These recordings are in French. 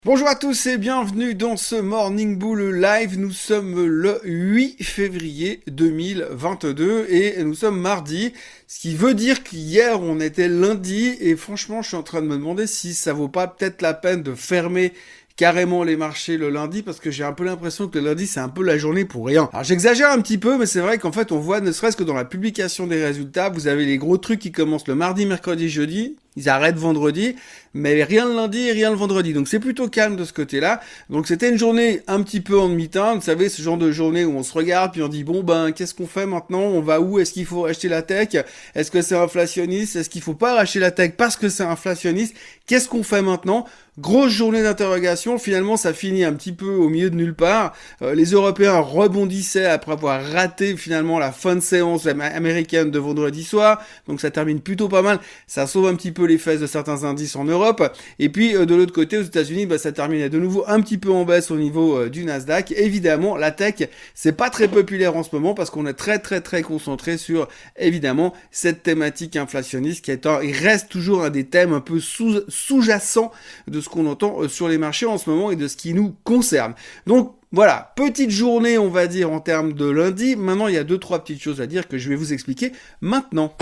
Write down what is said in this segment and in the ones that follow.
Bonjour à tous et bienvenue dans ce Morning Bull Live. Nous sommes le 8 février 2022 et nous sommes mardi, ce qui veut dire qu'hier on était lundi et franchement je suis en train de me demander si ça vaut pas peut-être la peine de fermer carrément les marchés le lundi parce que j'ai un peu l'impression que le lundi c'est un peu la journée pour rien. Alors j'exagère un petit peu mais c'est vrai qu'en fait on voit ne serait-ce que dans la publication des résultats, vous avez les gros trucs qui commencent le mardi, mercredi, jeudi. Ils arrêtent vendredi, mais rien le lundi et rien le vendredi. Donc c'est plutôt calme de ce côté-là. Donc c'était une journée un petit peu en demi-teinte. Vous savez, ce genre de journée où on se regarde puis on dit bon ben qu'est-ce qu'on fait maintenant? On va où? Est-ce qu'il faut acheter la tech? Est-ce que c'est inflationniste? Est-ce qu'il faut pas racheter la tech parce que c'est inflationniste? Qu'est-ce qu'on fait maintenant? Grosse journée d'interrogation. Finalement, ça finit un petit peu au milieu de nulle part. Les Européens rebondissaient après avoir raté finalement la fin de séance américaine de vendredi soir. Donc ça termine plutôt pas mal. Ça sauve un petit peu les fesses de certains indices en Europe. Et puis de l'autre côté, aux États-Unis, ça terminait de nouveau un petit peu en baisse au niveau du Nasdaq. Évidemment, la tech, c'est pas très populaire en ce moment parce qu'on est très concentré sur évidemment cette thématique inflationniste qui il reste toujours un des thèmes un peu sous-jacents de ce qu'on entend sur les marchés en ce moment et de ce qui nous concerne. Donc voilà, petite journée on va dire en termes de lundi. Maintenant il y a 2-3 petites choses à dire que je vais vous expliquer maintenant.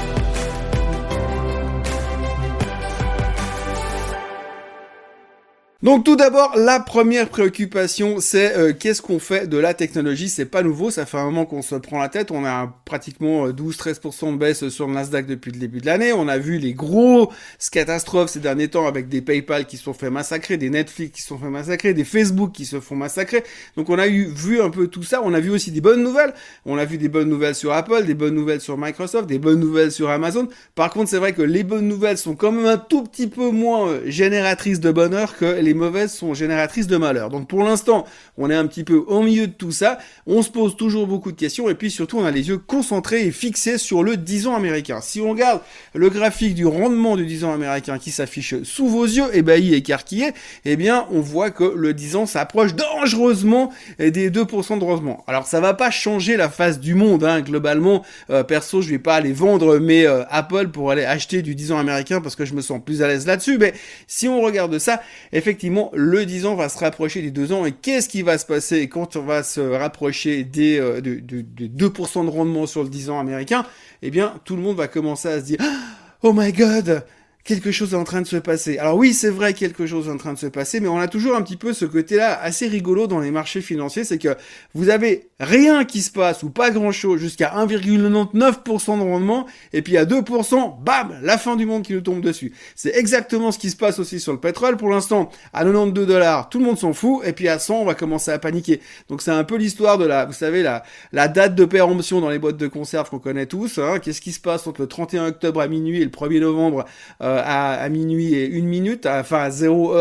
Donc tout d'abord, la première préoccupation, c'est qu'est-ce qu'on fait de la technologie? C'est pas nouveau, ça fait un moment qu'on se prend la tête, on a pratiquement 12-13% de baisse sur le Nasdaq depuis le début de l'année, on a vu les grosses catastrophes ces derniers temps avec des PayPal qui se sont fait massacrer, des Netflix qui se sont fait massacrer, des Facebook qui se font massacrer, donc on a vu un peu tout ça, on a vu aussi des bonnes nouvelles, on a vu des bonnes nouvelles sur Apple, des bonnes nouvelles sur Microsoft, des bonnes nouvelles sur Amazon. Par contre c'est vrai que les bonnes nouvelles sont quand même un tout petit peu moins génératrices de bonheur que les mauvaises sont génératrices de malheur. Donc pour l'instant, on est un petit peu au milieu de tout ça, on se pose toujours beaucoup de questions et puis surtout on a les yeux concentrés et fixés sur le 10 ans américain. Si on regarde le graphique du rendement du 10 ans américain qui s'affiche sous vos yeux, ébahi, écarquillé, eh bien on voit que le 10 ans s'approche dangereusement des 2% de rendement. Alors ça va pas changer la face du monde, hein, globalement, perso je vais pas aller vendre mes Apple pour aller acheter du 10 ans américain parce que je me sens plus à l'aise là-dessus, mais si on regarde ça, effectivement le 10 ans va se rapprocher des 2 ans et qu'est-ce qui va se passer quand on va se rapprocher des 2% de rendement sur le 10 ans américain? Eh bien tout le monde va commencer à se dire oh my god, quelque chose est en train de se passer. Alors oui, c'est vrai, quelque chose est en train de se passer, mais on a toujours un petit peu ce côté-là assez rigolo dans les marchés financiers, c'est que vous avez rien qui se passe, ou pas grand-chose, jusqu'à 1,99% de rendement, et puis à 2%, bam, la fin du monde qui nous tombe dessus. C'est exactement ce qui se passe aussi sur le pétrole. Pour l'instant, à 92 $, tout le monde s'en fout, et puis à 100, on va commencer à paniquer. Donc c'est un peu l'histoire de vous savez, la date de péremption dans les boîtes de conserve qu'on connaît tous, hein. Qu'est-ce qui se passe entre le 31 octobre à minuit et le 1er novembre à minuit et 1 minute, enfin à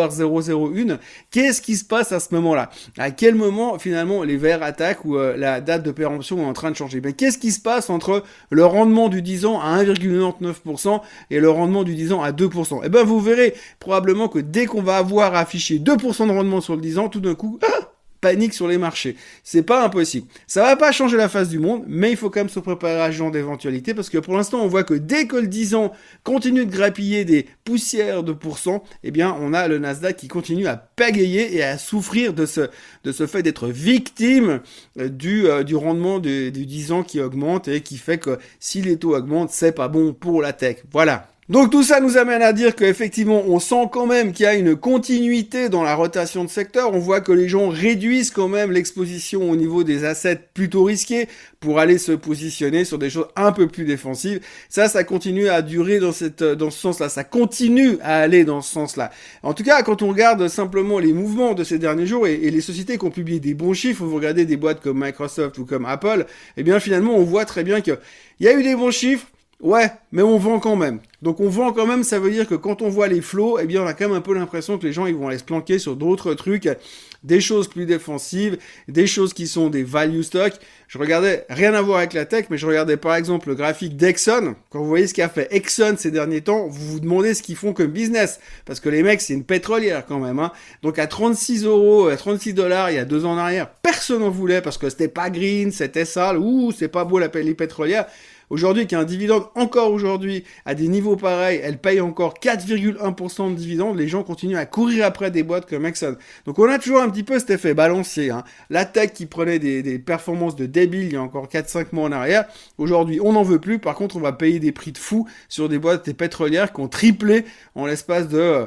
0h001, qu'est-ce qui se passe à ce moment-là? À quel moment finalement les verts attaquent ou la date de péremption est en train de changer? Ben, qu'est-ce qui se passe entre le rendement du 10 ans à 1,99% et le rendement du 10 ans à 2%? Eh ben vous verrez probablement que dès qu'on va avoir affiché 2% de rendement sur le 10 ans, tout d'un coup, panique sur les marchés. C'est pas impossible. Ça va pas changer la face du monde, mais il faut quand même se préparer à ce genre d'éventualité parce que pour l'instant, on voit que dès que le 10 ans continue de grappiller des poussières de pourcents, eh bien, on a le Nasdaq qui continue à pagayer et à souffrir de ce fait d'être victime du rendement du 10 ans qui augmente et qui fait que si les taux augmentent, c'est pas bon pour la tech. Voilà. Donc tout ça nous amène à dire qu'effectivement on sent quand même qu'il y a une continuité dans la rotation de secteur. On voit que les gens réduisent quand même l'exposition au niveau des assets plutôt risqués pour aller se positionner sur des choses un peu plus défensives. Ça continue à durer dans ce sens-là. Ça continue à aller dans ce sens-là. En tout cas, quand on regarde simplement les mouvements de ces derniers jours et les sociétés qui ont publié des bons chiffres, vous regardez des boîtes comme Microsoft ou comme Apple, eh bien finalement on voit très bien qu'il y a eu des bons chiffres. Ouais, mais on vend quand même. Donc on vend quand même, ça veut dire que quand on voit les flots, eh bien on a quand même un peu l'impression que les gens ils vont aller se planquer sur d'autres trucs, des choses plus défensives, des choses qui sont des value stocks. Je regardais, rien à voir avec la tech, mais je regardais par exemple le graphique d'Exxon. Quand vous voyez ce qu'a fait Exxon ces derniers temps, vous vous demandez ce qu'ils font comme business. Parce que les mecs, c'est une pétrolière quand même, hein. Donc à 36 euros, à 36 $, il y a 2 ans en arrière, personne n'en voulait parce que c'était pas green, c'était sale, ouh, c'est pas beau les pétrolières. aujourd'hui, qui a un dividende encore aujourd'hui à des niveaux pareils, elle paye encore 4,1% de dividendes, les gens continuent à courir après des boîtes comme Exxon. Donc on a toujours un petit peu cet effet balancier, hein. La tech qui prenait des performances de débile il y a encore 4-5 mois en arrière, aujourd'hui on n'en veut plus, par contre on va payer des prix de fou sur des boîtes pétrolières qui ont triplé en l'espace de...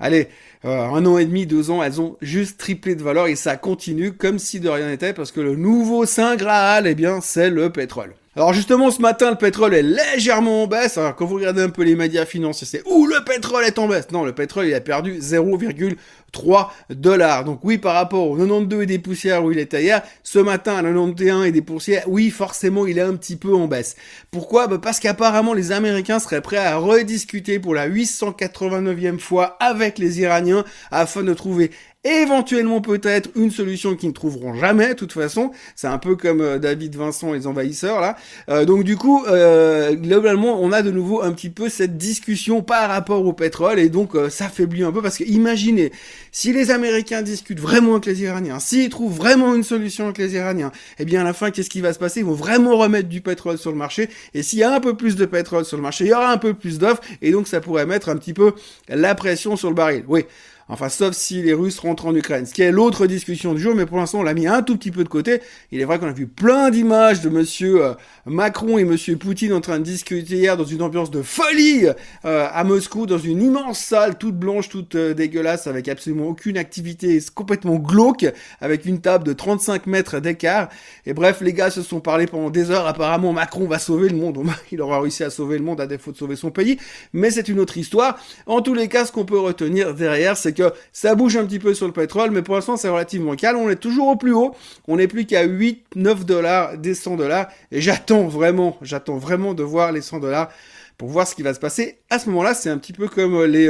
un an et demi, 2 ans, elles ont juste triplé de valeur et ça continue comme si de rien n'était parce que le nouveau Saint Graal, eh bien, c'est le pétrole. Alors justement, ce matin, le pétrole est légèrement en baisse. Alors quand vous regardez un peu les médias financiers, c'est où le pétrole est en baisse. Non, le pétrole, il a perdu 0,3 $. Donc oui, par rapport au 92 et des poussières où il était hier, ce matin à 91 et des poussières, oui, forcément, il est un petit peu en baisse. Pourquoi ? Parce qu'apparemment, les Américains seraient prêts à rediscuter pour la 889e fois avec les Iraniens afin de trouver éventuellement peut-être une solution qu'ils ne trouveront jamais, de toute façon. C'est un peu comme David Vincent et les envahisseurs, là. Donc du coup, globalement, on a de nouveau un petit peu cette discussion par rapport au pétrole, et donc ça faiblit un peu, parce que imaginez, si les Américains discutent vraiment avec les Iraniens, s'ils trouvent vraiment une solution avec les Iraniens, eh bien à la fin, qu'est-ce qui va se passer ? Ils vont vraiment remettre du pétrole sur le marché, et s'il y a un peu plus de pétrole sur le marché, il y aura un peu plus d'offres, et donc ça pourrait mettre un petit peu la pression sur le baril. Oui. Enfin, sauf si les Russes rentrent en Ukraine. Ce qui est l'autre discussion du jour, mais pour l'instant, on l'a mis un tout petit peu de côté. Il est vrai qu'on a vu plein d'images de monsieur Macron et monsieur Poutine en train de discuter hier dans une ambiance de folie à Moscou, dans une immense salle, toute blanche, toute dégueulasse, avec absolument aucune activité, complètement glauque, avec une table de 35 mètres d'écart. Et bref, les gars se sont parlé pendant des heures. Apparemment, Macron va sauver le monde. Il aura réussi à sauver le monde à défaut de sauver son pays. Mais c'est une autre histoire. En tous les cas, ce qu'on peut retenir derrière, c'est que ça bouge un petit peu sur le pétrole, mais pour l'instant c'est relativement calme, on est toujours au plus haut, on n'est plus qu'à 8, 9 $ des 100 $, et j'attends vraiment de voir les 100 $ pour voir ce qui va se passer. À ce moment-là, c'est un petit peu comme les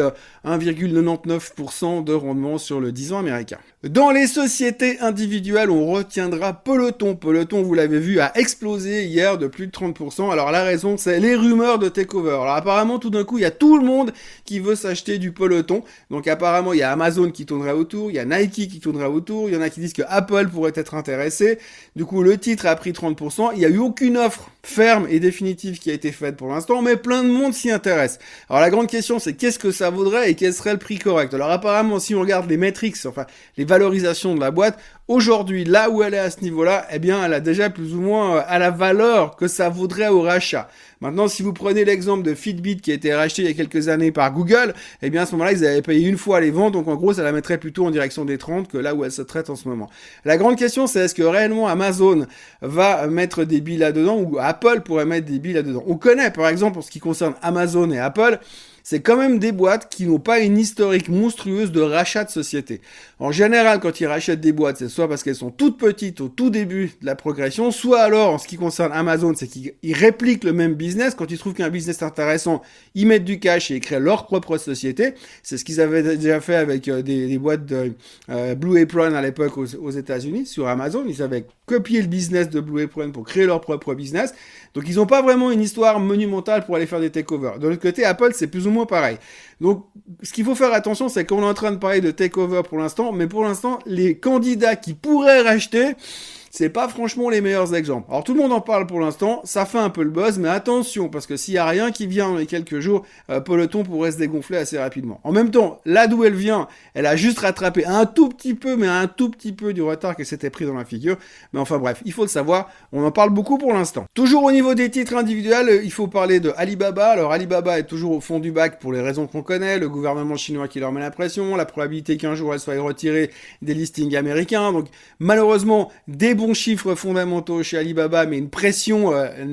1,99% de rendement sur le 10 ans américain. Dans les sociétés individuelles, on retiendra Peloton. Peloton, vous l'avez vu, a explosé hier de plus de 30%. Alors la raison, c'est les rumeurs de takeover. Alors apparemment, tout d'un coup, il y a tout le monde qui veut s'acheter du Peloton. Donc apparemment, il y a Amazon qui tournerait autour, il y a Nike qui tournerait autour, il y en a qui disent que Apple pourrait être intéressé. Du coup, le titre a pris 30%. Il n'y a eu aucune offre ferme et définitive qui a été faite pour l'instant, mais plein de monde s'y intéresse. Alors la grande question, c'est qu'est-ce que ça vaudrait et quel serait le prix correct. Alors apparemment, si on regarde les metrics, enfin les valorisation de la boîte, aujourd'hui, là où elle est à ce niveau-là, eh bien, elle a déjà plus ou moins à la valeur que ça vaudrait au rachat. Maintenant, si vous prenez l'exemple de Fitbit qui a été racheté il y a quelques années par Google, eh bien, à ce moment-là, ils avaient payé une fois les ventes, donc en gros, ça la mettrait plutôt en direction des 30 que là où elle se traite en ce moment. La grande question, c'est est-ce que réellement Amazon va mettre des billes là-dedans ou Apple pourrait mettre des billes là-dedans? On connaît, par exemple, en ce qui concerne Amazon et Apple, c'est quand même des boîtes qui n'ont pas une historique monstrueuse de rachat de société. En général, quand ils rachètent des boîtes, c'est soit parce qu'elles sont toutes petites au tout début de la progression, soit alors, en ce qui concerne Amazon, c'est qu'ils répliquent le même business. Quand ils trouvent qu'un business est intéressant, ils mettent du cash et ils créent leur propre société. C'est ce qu'ils avaient déjà fait avec des boîtes de Blue Apron à l'époque aux États-Unis, sur Amazon. Ils avaient copié le business de Blue Apron pour créer leur propre business. Donc, ils n'ont pas vraiment une histoire monumentale pour aller faire des takeovers. De l'autre côté, Apple, c'est plus ou moins pareil. Donc, ce qu'il faut faire attention, c'est qu'on est en train de parler de takeover pour l'instant, mais pour l'instant, les candidats qui pourraient racheter, c'est pas franchement les meilleurs exemples. Alors tout le monde en parle pour l'instant, ça fait un peu le buzz, mais attention, parce que s'il y a rien qui vient dans les quelques jours, Peloton pourrait se dégonfler assez rapidement. En même temps, là d'où elle vient, elle a juste rattrapé un tout petit peu, mais un tout petit peu du retard qu'elle s'était pris dans la figure. Mais enfin bref, il faut le savoir, on en parle beaucoup pour l'instant. Toujours au niveau des titres individuels, il faut parler de Alibaba. Alors Alibaba est toujours au fond du bac pour les raisons qu'on connaît, le gouvernement chinois qui leur met la pression, la probabilité qu'un jour elle soit retirée des listings américains. Donc malheureusement, des bons chiffres fondamentaux chez Alibaba, mais une pression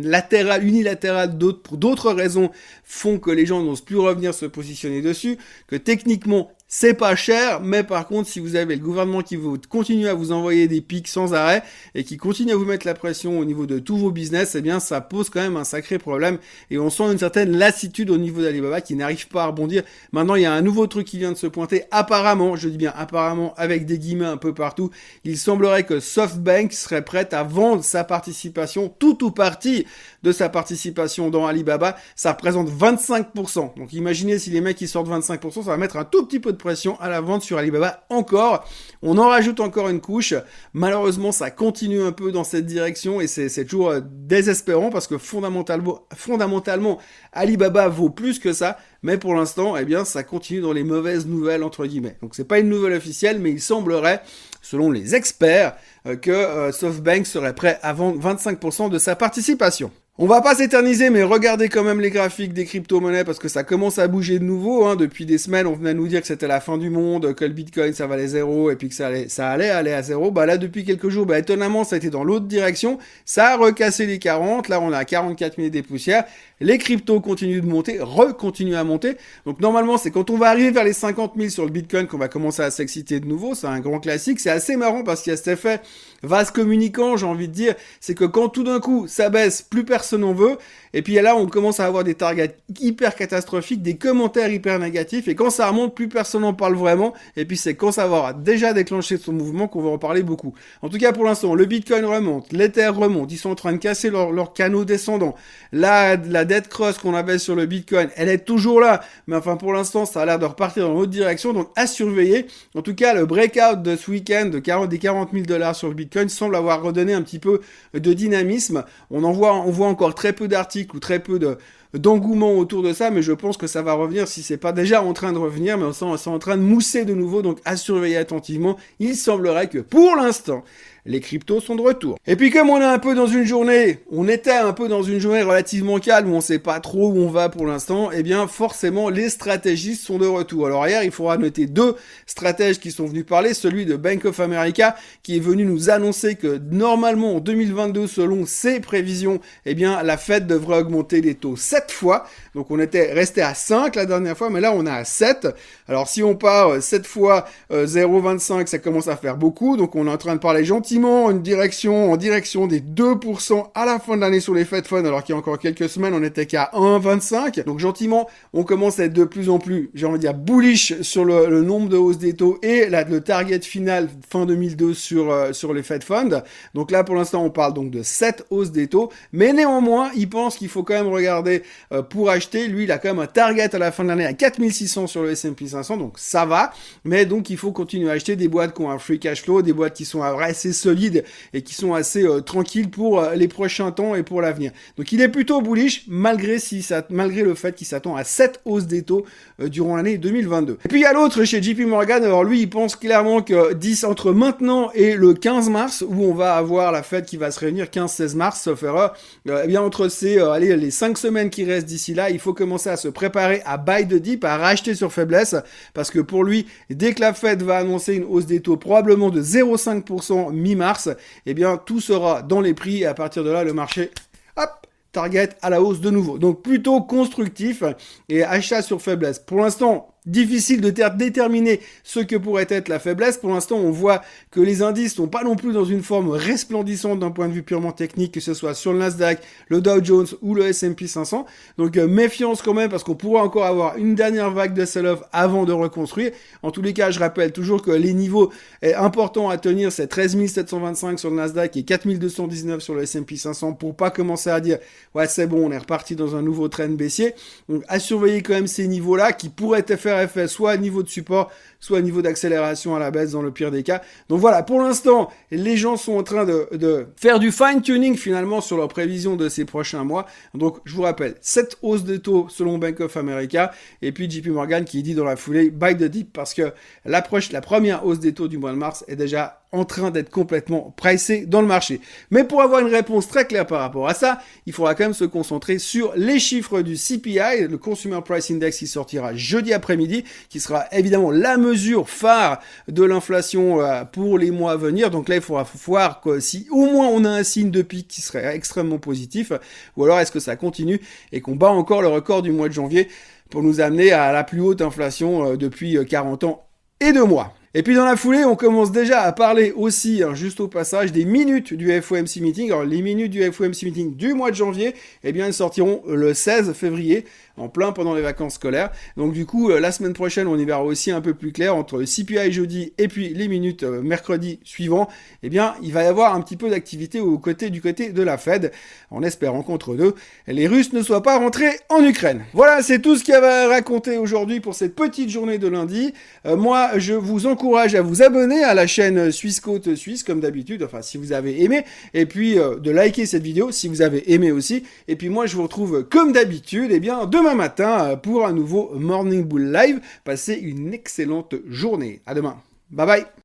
unilatérale pour d'autres raisons font que les gens n'osent plus revenir se positionner dessus, que techniquement c'est pas cher, mais par contre, si vous avez le gouvernement qui veut continuer à vous envoyer des pics sans arrêt et qui continue à vous mettre la pression au niveau de tous vos business, eh bien, ça pose quand même un sacré problème et on sent une certaine lassitude au niveau d'Alibaba qui n'arrive pas à rebondir. Maintenant, il y a un nouveau truc qui vient de se pointer. Apparemment, je dis bien apparemment, avec des guillemets un peu partout, il semblerait que SoftBank serait prête à vendre sa participation, tout ou partie de sa participation dans Alibaba. Ça représente 25%. Donc, imaginez si les mecs ils sortent 25%, ça va mettre un tout petit peu de pression à la vente sur Alibaba encore. On en rajoute encore une couche. Malheureusement, ça continue un peu dans cette direction et c'est toujours désespérant parce que fondamentalement, Alibaba vaut plus que ça. Mais pour l'instant, eh bien, ça continue dans les mauvaises nouvelles, entre guillemets. Donc, c'est pas une nouvelle officielle, mais il semblerait, selon les experts, que SoftBank serait prêt à vendre 25% de sa participation. On va pas s'éterniser, mais regardez quand même les graphiques des crypto-monnaies parce que ça commence à bouger de nouveau. Hein. Depuis des semaines, on venait nous dire que c'était la fin du monde, que le Bitcoin ça valait 0 et puis que ça allait aller à 0. Bah là, depuis quelques jours, étonnamment, ça a été dans l'autre direction. Ça a recassé les 40. Là, on est à 44 000 des poussières. Les cryptos continuent de monter, continuent à monter. Donc normalement, c'est quand on va arriver vers les 50 000 sur le Bitcoin qu'on va commencer à s'exciter de nouveau. C'est un grand classique. C'est assez marrant parce qu'il y a cet effet vase communicant, j'ai envie de dire. C'est que quand tout d'un coup, ça baisse, plus personne en veut. Et puis là, on commence à avoir des targets hyper catastrophiques, des commentaires hyper négatifs. Et quand ça remonte, plus personne en parle vraiment. Et puis c'est quand ça va déjà déclencher son mouvement qu'on va en parler beaucoup. En tout cas, pour l'instant, le Bitcoin remonte, l'Ether remonte. Ils sont en train de casser leur canaux descendants. La dead cross qu'on avait sur le Bitcoin, elle est toujours là. Mais enfin, pour l'instant, ça a l'air de repartir dans l'autre direction. Donc, à surveiller. En tout cas, le breakout de ce week-end des 40 000 $ sur le Bitcoin semble avoir redonné un petit peu de dynamisme. On voit encore très peu d'articles ou très peu d'engouement autour de ça, mais je pense que ça va revenir si c'est pas déjà en train de revenir, mais c'est en train de mousser de nouveau, donc à surveiller attentivement. Il semblerait que pour l'instant, les cryptos sont de retour. Et puis comme on était un peu dans une journée relativement calme, où on sait pas trop où on va pour l'instant, eh bien forcément les stratégistes sont de retour. Alors hier, il faudra noter deux stratèges qui sont venus parler, celui de Bank of America, qui est venu nous annoncer que normalement en 2022, selon ses prévisions, eh bien la Fed devrait augmenter les taux 7 fois. Donc on était resté à 5 la dernière fois, mais là on est à 7. Alors si on part 7 fois 0,25, ça commence à faire beaucoup. Donc on est en train de parler gentiment en direction des 2% à la fin de l'année sur les Fed Funds, alors qu'il y a encore quelques semaines, on n'était qu'à 1,25. Donc gentiment, on commence à être de plus en plus, j'ai envie de dire, bullish sur le nombre de hausses des taux et le target final fin 2002 sur les Fed Funds. Donc là, pour l'instant, on parle donc de 7 hausses des taux, mais néanmoins, il pense qu'il faut quand même regarder pour acheter. Lui, il a quand même un target à la fin de l'année à 4600 sur le S&P 500, donc ça va, mais donc il faut continuer à acheter des boîtes qui ont un free cash flow, des boîtes qui sont assez solides et qui sont assez tranquilles pour les prochains temps et pour l'avenir. Donc il est plutôt bullish malgré le fait qu'il s'attend à 7 hausses des taux durant l'année 2022. Et puis il y a l'autre chez JP Morgan, alors lui il pense clairement que entre maintenant et le 15 mars où on va avoir la Fed qui va se réunir 15-16 mars sauf erreur, eh bien entre les 5 semaines qui restent d'ici là, il faut commencer à se préparer à buy the dip, à racheter sur faiblesse, parce que pour lui, dès que la Fed va annoncer une hausse des taux probablement de 0,5% mi-mars, eh bien tout sera dans les prix et à partir de là, le marché, hop, target à la hausse de nouveau. Donc plutôt constructif et achat sur faiblesse. Pour l'instant, difficile de déterminer ce que pourrait être la faiblesse. Pour l'instant, on voit que les indices sont pas non plus dans une forme resplendissante d'un point de vue purement technique, que ce soit sur le Nasdaq, le Dow Jones ou le S&P 500. Donc méfiance quand même parce qu'on pourra encore avoir une dernière vague de sell-off avant de reconstruire. En tous les cas, je rappelle toujours que les niveaux importants à tenir, c'est 13 725 sur le Nasdaq et 4 219 sur le S&P 500 pour pas commencer à dire ouais c'est bon, on est reparti dans un nouveau trend baissier. Donc à surveiller quand même ces niveaux-là qui pourraient faire effet soit à niveau de support, soit à niveau d'accélération à la baisse dans le pire des cas. Donc voilà, pour l'instant, les gens sont en train de faire du fine-tuning finalement sur leurs prévisions de ces prochains mois. Donc je vous rappelle, 7 hausses de taux selon Bank of America et puis JP Morgan qui dit dans la foulée buy the dip parce que la première hausse des taux du mois de mars est déjà en train d'être complètement pricé dans le marché. Mais pour avoir une réponse très claire par rapport à ça, il faudra quand même se concentrer sur les chiffres du CPI, le Consumer Price Index qui sortira jeudi après-midi, qui sera évidemment la mesure phare de l'inflation pour les mois à venir. Donc là, il faudra voir si au moins on a un signe de pic qui serait extrêmement positif, ou alors est-ce que ça continue et qu'on bat encore le record du mois de janvier pour nous amener à la plus haute inflation depuis 40 ans et 2 mois. Et puis dans la foulée, on commence déjà à parler aussi, juste au passage, des minutes du FOMC Meeting. Alors les minutes du FOMC Meeting du mois de janvier, eh bien elles sortiront le 16 février. en plein pendant les vacances scolaires. Donc du coup, la semaine prochaine, on y verra aussi un peu plus clair entre le CPI jeudi et puis les minutes mercredi suivant. Eh bien, il va y avoir un petit peu d'activité du côté de la Fed, en espérant qu'entre deux, les Russes ne soient pas rentrés en Ukraine. Voilà, c'est tout ce qu'il y avait à raconter aujourd'hui pour cette petite journée de lundi. Moi, je vous encourage à vous abonner à la chaîne Suisse Côte Suisse, comme d'habitude, enfin si vous avez aimé, et puis de liker cette vidéo si vous avez aimé aussi. Et puis moi, je vous retrouve comme d'habitude, eh bien, demain matin pour un nouveau Morning Bull Live. Passez une excellente journée. À demain. Bye bye.